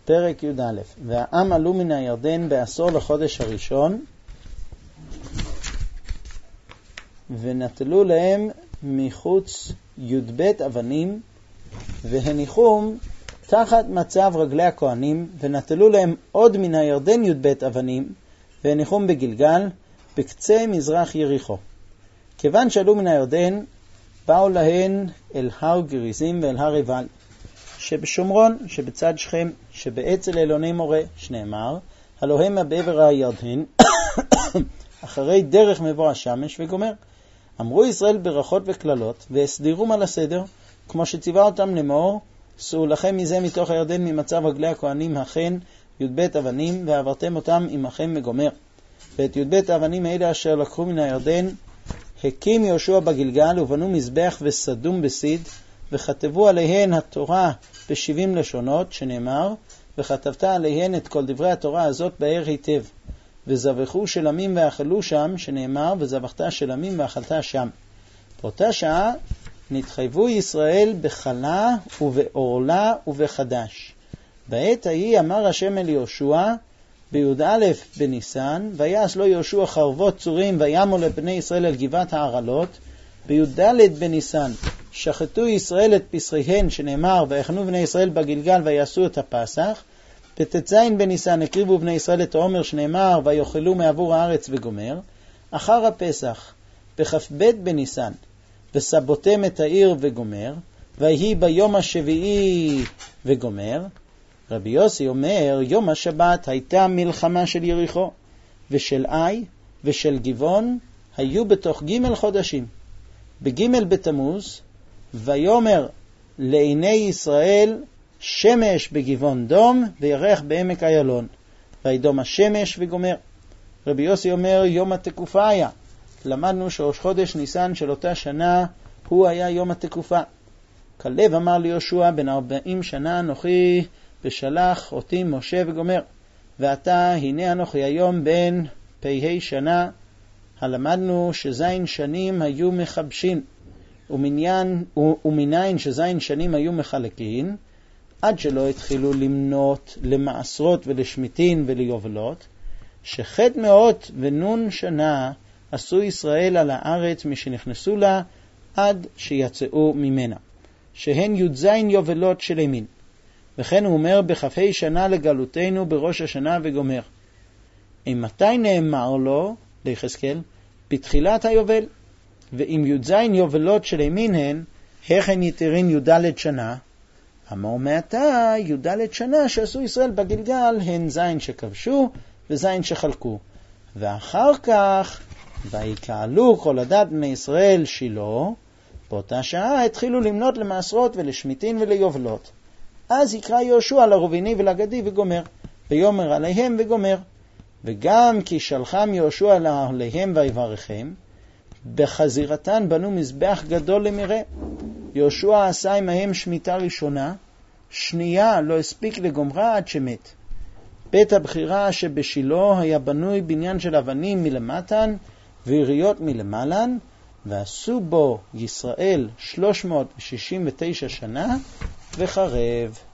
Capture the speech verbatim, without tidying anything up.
פרק י' א', והעם עלו מן הירדן בעשור לחודש הראשון, ונטלו להם מחוץ י"ב אבנים, והניחום תחת מצב רגלי הכהנים, ונטלו להם עוד מן הירדן י"ב אבנים, והניחום בגלגל, בקצה מזרח יריחו. כיוון שעלו מן הירדן, באו להן אל הר גריזים ואל הר עיבל, שבשומרון, שבצד שכם, שבאצל אלוני מורה, שנאמר, הלא המה בעבר הירדן, אחרי דרך מבוא השמש וגומר. אמרו ישראל ברכות וכללות, והסדירום על הסדר, כמו שציווה אותם לאמור, שאו לכם מזה מתוך הירדן ממצב רגלי הכהנים הכן י"ב אבנים, ועברתם אותם עמכם מגומר. ואת י"ב האבנים האלה אשר לקחו מן הירדן, הקים יהושע בגלגל, ובנו מזבח וסדום בסיד, וכתבו עליהן התורה בשבעים לשונות, שנאמר, וכתבת עליהן את כל דברי התורה הזאת באר היטב. וזבחו שלמים ואכלו שם, שנאמר, וזבחת שלמים ואכלת שם. באותה שעה נתחייבו ישראל בחלה ובעורלה ובחדש. בעת ההיא אמר השם אל יהושע, בי"א בניסן, ויעש לו יהושע חרבות צורים, וימו לבני ישראל על גבעת הערלות. בי"ד בניסן שחטו ישראל את פסחיהן, שנאמר, ויחנו בני ישראל בגלגל ויעשו את הפסח. בט"ז בניסן הקריבו בני ישראל את העומר, שנאמר, ויאכלו מעבור הארץ וגומר. אחר הפסח בכ"ב בניסן וסבותם את העיר וגומר, ויהי ביום השביעי וגומר. רבי יוסי אומר, יום השבת הייתה מלחמה של יריחו, ושל אי ושל גבעון היו בתוך ג' חודשים. בג' בתמוז, ויאמר לעיני ישראל שמש בגבעון דום, וירח בעמק איילון, וידום השמש וגומר. רבי יוסי אומר, יום התקופה היה. למדנו שראש חודש ניסן של אותה שנה הוא היה יום התקופה. כלב אמר ליהושע, בן ארבעים שנה אנוכי בשלח אותי משה וגומר, ועתה הנה אנוכי היום בן פ"ה שנה. הלמדנו שזין שנים היו מחבשים, ומניין, ומניין שזין שנים היו מחלקין, עד שלא התחילו למנות למעשרות ולשמיטין וליובלות, שחד מאות ונון שנה עשו ישראל על הארץ משנכנסו לה עד שיצאו ממנה, שהן י"ז יובלות של ימין. וכן הוא אומר, בכ"ה שנה לגלותנו בראש השנה וגומר. אם מתי נאמר לו, ליחזקאל, בתחילת היובל, ואם י"ז יובלות של ימין הן, הכן יתרין י"ד שנה, אמר מעתה י"ד שנה שעשו ישראל בגלגל הן זין שכבשו וזין שחלקו. ואחר כך ויקהלו כל עדת בני ישראל שילה, באותה שעה התחילו למנות למעשרות ולשמיטין וליובלות. אז יקרא יהושע לרוביני ולגדי וגומר, ויאמר עליהם וגומר. וגם כי שלחם יהושע עליהם ויברכם, בחזירתן בנו מזבח גדול למראה. יהושע עשה עמהם שמיטה ראשונה, שנייה לא הספיק לגומרה עד שמת. בית הבחירה שבשילה היה בנוי בניין של אבנים מלמטן ויריות מלמעלן, ועשו בו ישראל שלוש מאות ושישים ותשע שנה וחרב.